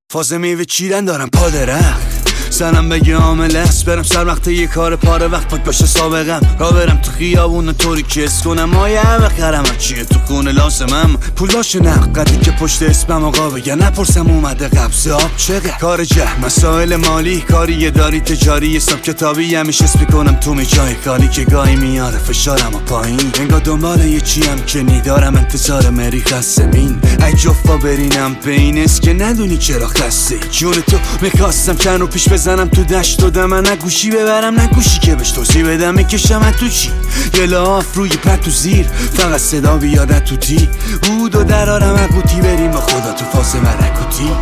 فاز میوه چیدن دارم پا درخت سرم بگه عامل است برم سر وقت یه کار پاره وقت پاک باشه سابقم را برم تو خیابون طوری که اس کنم مایه بخرم چیه تو خونه لازمم پول باشه نقدی که پشت اسمم آقا بگه نپرسم اومده قبض آب چقدر کار جه مسائل مالی کاری داری تجاری حساب کتابی همیشه اسم کنم تو می جای کاری که گاهی میاره فشارم و پایین انگار دنبال یه چیم که نیدارم انتظار مری خسمین ای جفا برینم بینست که ندونی چرا خسته جون تو میخواستم چند رو پیش بزنم تو دشت و دم نه گوشی ببرم نه گوشی که بهش توضیح بدم میکشم تو چی یه لاف روی پت و زیر فقط صدا بیادت تو تی بود و درارم اقوتی بریم با خدا تو فاز ملکوتی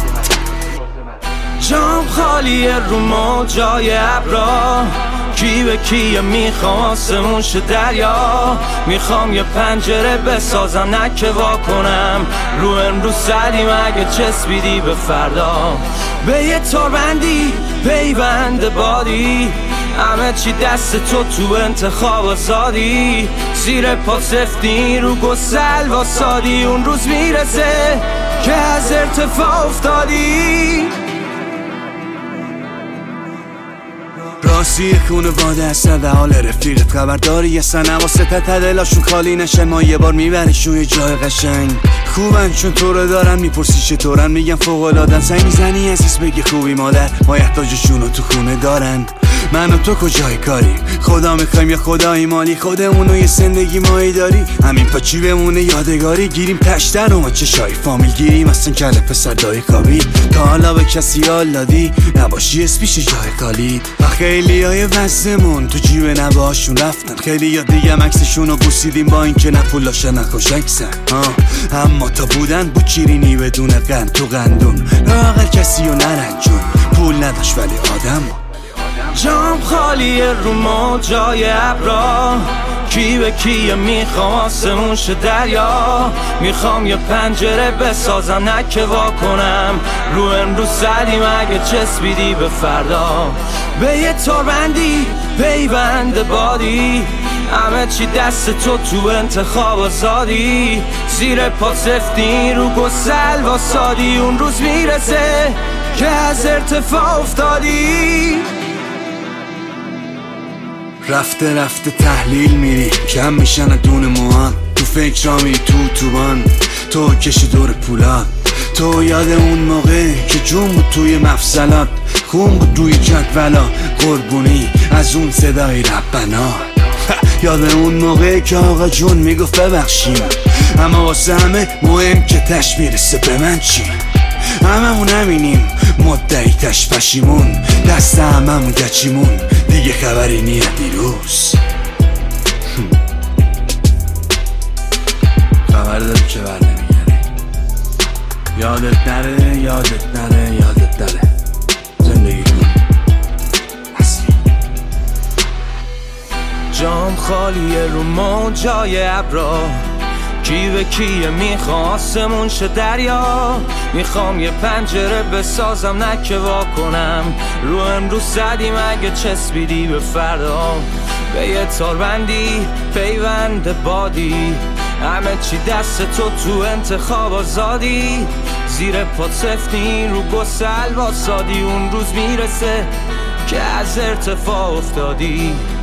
جام خالیه رو ما جای ابرا کی به کیه میخوام آسمون شه دریا میخوام یه پنجره بسازم نه که وا کنم رو امروز سلیم اگه چسبیدی به فردا به یه تاربندی پیوند بادی همه چی دست تو انتخاب آزادی زیر پا سفتی رو گسل واسادی اون روز میرسه که از ارتفاع افتادی راستی خونه واده هستن در حال رفیقت خبرداری هستن واسه دلاشون خالی نشن ما یه بار میبریشون یه جای قشنگ خوبن چون تو رو دارن میپرسی چطورن میگن فوق‌العاده‌ن سعی میزنی عزیز بگی خوبی مادر ما احتاجشون رو تو خونه دارن من و تو کجای کاری خدا میخوایم یا خدایی مالی خودمونو یه زندگی مایی داری همین پاچی بمونه یادگاری گیریم تشتر و ما چشای فامیل گیریم اصلا کله پسر دای کابی تا حالا به کسی حال دادی نباشی اسمیش جای خالی و خیلی های وزمون تو جیب نباشون رفتن خیلی ها دیگه مکسشون رو بوسیدیم با این که نه پولاشن نه خوشکسن اما تا بودن بود چیرینی بدون قند تو قندون لاغر کسی رو نرنجون پول نداشت ولی آدم جام خالیه رو ما جای ابرا کی به کیه میخوام آسمون شه دریا میخوام یه پنجره بسازم نه که وا کنم رو امروز سلیم اگه چسبیدی به فردا به یه تاربندی پیوند بادی همه چی دست تو انتخاب آزادی زیر پا سفتی رو گسل واسادی اون روز میرسه که از ارتفاع افتادی رفته رفته تحلیل میری کم میشن دون موان تو فکر را میری توبان تو کشی دور پولات تو یاد اون موقع که جون بود توی مفصلات خون بود روی جدولا قربونی از اون صدای ربنا یاد اون موقع که آقا جون میگفت ببخشیم اما واسه همه مهم که تش میرسه به من چی هممون همینیم مدعی تش پشیمون دست هممون گچیمون دیگه خبری نیه دیروز خبر داری که بر نمیگره یادت نره یادت نره یادت نره زندگی کن اصلی جام خالیه رو ما جای ابرا کی به کیه میخوام آسمون شه دریا میخوام یه پنجره بسازم نه که وا کنم رو امروز زدیم اگه چسبیدی به فردا به یه تاربندی پیوند بادی همه چی دست تو انتخاب آزادی زیر پا سفتی رو گسل واسادی اون روز میرسه که از ارتفاع افتادی